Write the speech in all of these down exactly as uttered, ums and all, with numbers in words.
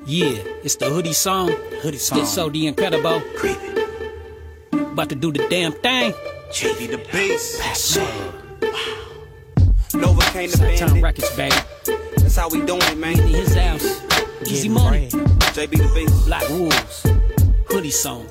Yeah, it's the Hoodie song. Hoodie song. It's so the incredible. Creepy. About to do the damn thing. J D the bass. Pass it. Nova came to Time band. records, baby. That's how we doing it, man. In his house. Easy money. J B the bass. Black Wolves. Hoodie song.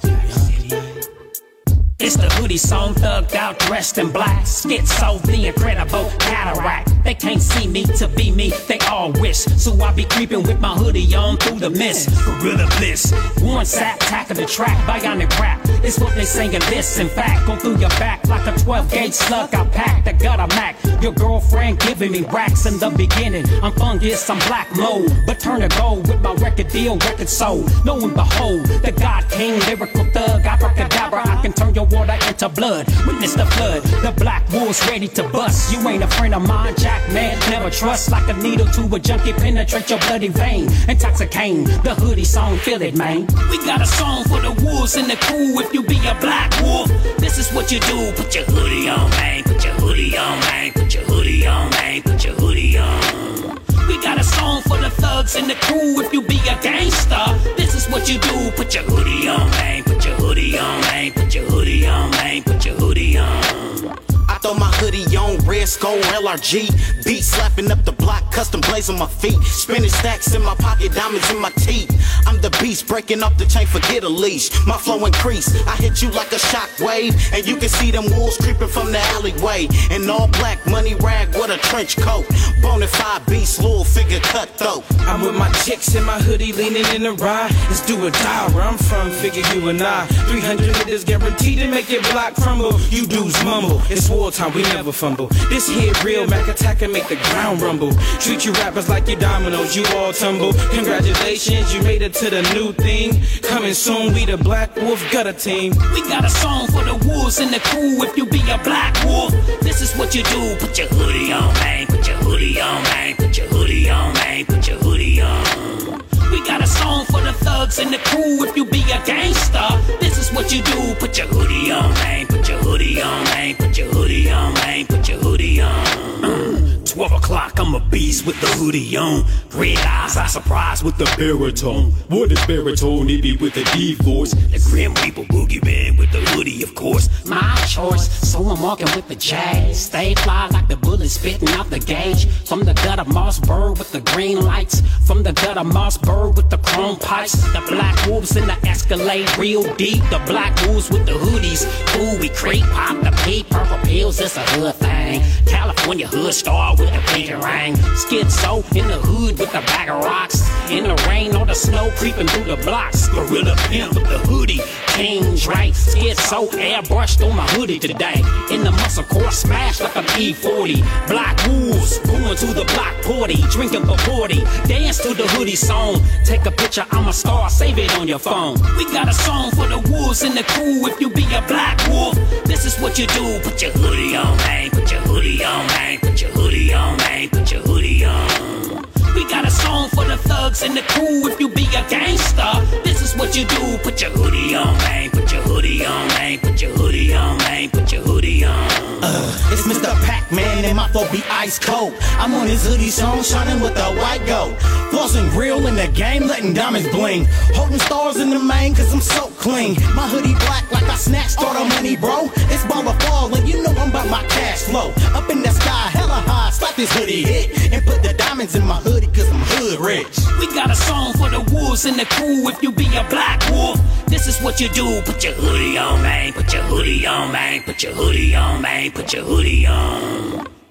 It's the Hoodie song, thugged out, dressed in black. Schizo, the incredible cataract. They can't see me to be me, they all wish. So I be creeping with my hoodie on through the mist. Gorilla bliss. One sap, tack of the track, bionic rap. It's what they singing this. In fact, go through your back like a twelve gauge slug. I packed the gutter Mac. Your girlfriend giving me racks in the beginning. I'm fungus, I'm black mold. But turn to gold with my record deal, record sold. Lo and behold, the God King, lyrical thug, abracadabra. I can turn your water into blood. Witness the flood. The Black Wolves ready to bust. You ain't a friend of mine, Jack man. Never trust. Like a needle to a junkie, penetrate your bloody vein. Intoxicating. The Hoodie song, feel it, man. We got a song for the wolves and the crew. If you be a black wolf, this is what you do. Put your hoodie on, man. Put your hoodie on, man. Put your hoodie on, man. Put your hoodie on. We got a song for the thugs and the crew. If you be a gangster, this is what you do. Put your hoodie on, man. Put your hoodie on, man. Put your hoodie on, man. Put your hoodie on. I throw my hoodie on, red skull L R G. Beat slapping up the block, custom blaze on my feet. Spinning stacks in my pocket, diamonds in my teeth. I'm the beast, breaking up the chain, forget a leash. My flow increase, I hit you like a shockwave. And you can see them wolves creeping from the alleyway. In all black, money rag with a trench coat. Bonafide beast, little figure cutthroat. I'm with my chicks in my hoodie, leaning in the ride. Let's do or die where I'm from, figure you and I. three hundred hitters guaranteed to make your block crumble. You dudes mumble, it's wartime, we never fumble. This here real Mac attack and make the ground rumble. Treat you rappers like you dominoes, you all tumble. Congratulations, you made it to the new thing. Coming soon, we the Black Wolf Gutter Team. We got a song for the wolves and the crew. If you be a black wolf, this is what you do. Put your hoodie on, man. Put your hoodie on, man. Put your hoodie on, man. Put your hoodie on. We got a song for the thugs and the crew. If you be a gangster, this is what you do. Put your hoodie on, man. Put your hoodie on, man. Put your hoodie on, man. Put your hoodie on. Uh, Twelve o'clock, I'm a beast with the hoodie on. Red eyes, I surprise with the baritone. What is baritone? It be with the D force. The Grim Reaper boogeyman with the hoodie, of course. My choice, so I'm walking with the jazz. Stay fly like the bullet spitting out the gauge. From the gutter Mossberg with the green lights. From the gutter Mossberg with the chrome pipes. The Black Wolves in the Escalade real deep. The Black Wolves with the hoodies. Ooh, we creep, pop the pee, purple pills, it's a hood thing. California hood star with the pinky ring. Schizo in the hood with the bag of rocks. In the rain or the snow creeping through the blocks. Gorilla pimp with the hoodie. King's right. Schizo airbrushed on my hoodie today. In the muscle core smash like an E forty. Black Wolves going to the block party. Drinking Bacardi. Dance to the hoodie song. Take a picture, I'm a star, save it on your phone. We got a song for the wolves and the crew. If you be a black wolf, this is what you do. Put your hoodie on, man. Put your hoodie on, man. Put your hoodie on, man. Put your hoodie on. We got a song for the thugs and the crew. If you be a gangster, this is what you do. Put your hoodie on, man. Put your hoodie on, man. Put your hoodie on, man. Put your hoodie on. Uh, it's Mister Pac-Man and my flow be ice cold. I'm on his hoodie song, shining with the white gold. Flossing real in the game, letting diamonds bling. Holding stars in the main, cause I'm so clean. My hoodie black like I snatched all the money, bro. It's baller fall, and you know I'm about my cash flow. Up in the sky, hella high, slap this hoodie hit. And put the diamonds in my hoodie, cause I'm hood rich. We got a song for the wolves and the crew. If you be a black wolf, this is what you do. Put your hoodie on, man. Put your hoodie on, man. Put your hoodie on, man. Put your hoodie on.